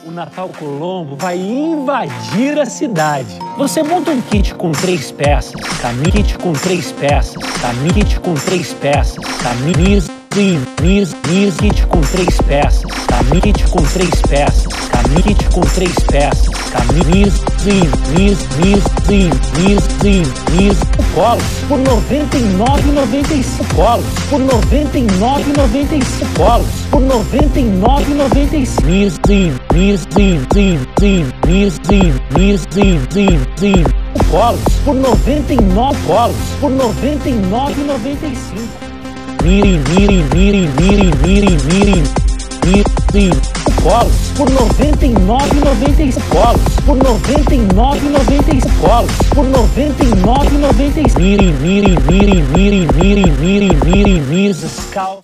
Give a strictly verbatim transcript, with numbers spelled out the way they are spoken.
O Natal Colombo vai invadir a cidade. Você monta um kit com três peças, camisa, kit com três peças, camisa, kit com três peças, camisa, mis, mis, kit com três peças, camisa, kit com três peças, camisa, kit com três peças, camisa, mis, mis, mis, mis, mis, mis, colos por noventa e nove reais e noventa e cinco colos por noventa e nove reais e noventa e cinco colos por noventa e nove reais e noventa e cinco mis, mis, mis, mis, mis, mis, mis, mis, colos por noventa e nove colos por noventa e nove reais e noventa e cinco. Miri, miri, miri, miri, miri, miri, miri, colos por noventa e nove reais e noventa e cinco colos por noventa e nove reais e noventa e cinco colos por noventa e nove reais e noventa e cinco. Miri, miri, miri, miri, miri, miri, miri, miri,